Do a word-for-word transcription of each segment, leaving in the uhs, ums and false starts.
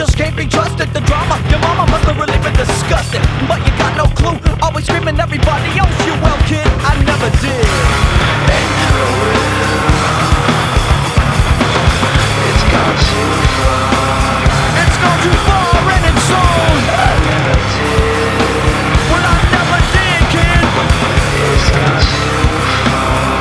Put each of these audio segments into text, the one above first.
just can't be trusted. The drama, your mama must have really been disgusted. But you got no clue, always screaming everybody else. You well, kid, I never did. And never will. It's gone too far. It's gone too far and it's on. I never did. Well, I never did, kid. It's gone too far.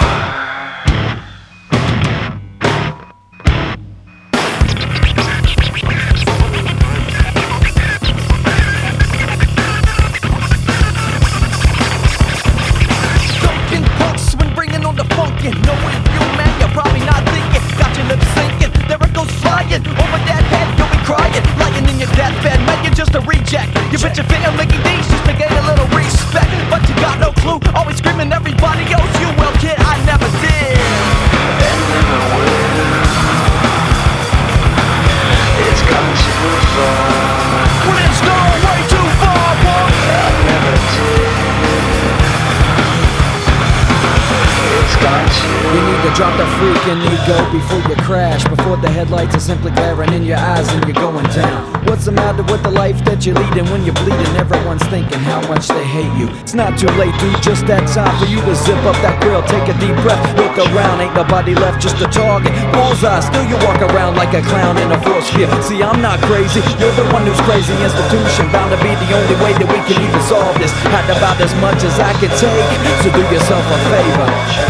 Dunkin' punks when bringing on the funkin'. No if you man, you're probably not thinking. Got your lips sinking, there it goes flying. Over that head, you'll be crying. Lying in your deathbed, man, you're just a reject. You bet your finger licking these just to gain a little respect. But you got no clue, always screaming everybody else. You well, kid, I never did. And never will. It's gone too far. Well, it's gone way too far, boy. I never did. It's gone too. You need to drop the freaking ego before you crash. Before the headlights are simply glaring in your eyes and you're going down. What's the matter with the life that you're leading? When you're bleeding, everyone's thinking how much they hate you. It's not too late, dude, just that time for you to zip up that grill. Take a deep breath, look around, ain't nobody left, just a target. Bullseye, still you walk around like a clown in a force field. See, I'm not crazy, you're the one who's crazy. Institution bound to be the only way that we can even solve this. Had about as much as I can take, so do yourself a favor.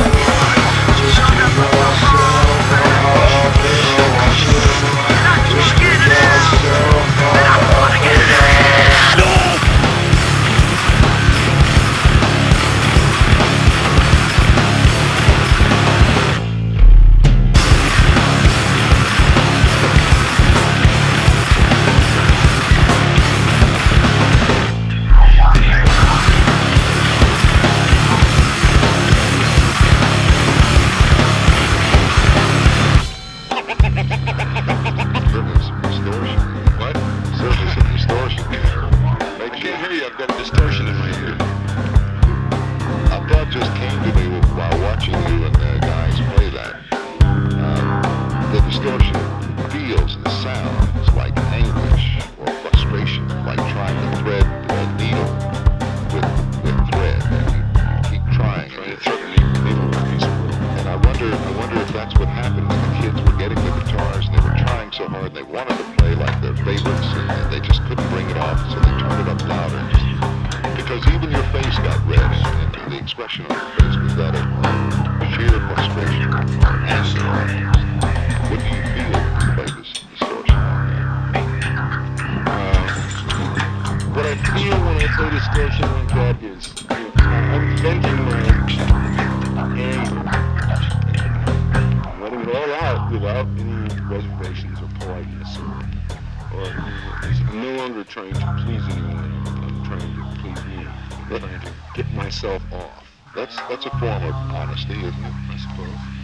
Distortion in my ear. A thought just came to me while watching you and the guys play that. Uh, the distortion feels and sounds like anguish or frustration, like trying to thread a needle with, with thread. And you, you keep trying, and you thread the needle with a piece of wood. And I wonder, I wonder if that's what happened when the kids were getting the guitars and they were trying so hard. They wanted to play like their favorites, and they just couldn't bring it off, so they turned it up louder. Because even your face got red, and, and the expression on your face was that of sheer frustration. And uh, what do you feel when you play this distortion like that? Uh, what I feel when I play distortion like that is, you know, I'm venting my anger, I'm letting it all out without any reservations or politeness, or, or you know, I'm no longer trying to please anyone. I'm trying to please me. I'm trying to get myself off. That's that's a form of honesty, isn't it? I suppose.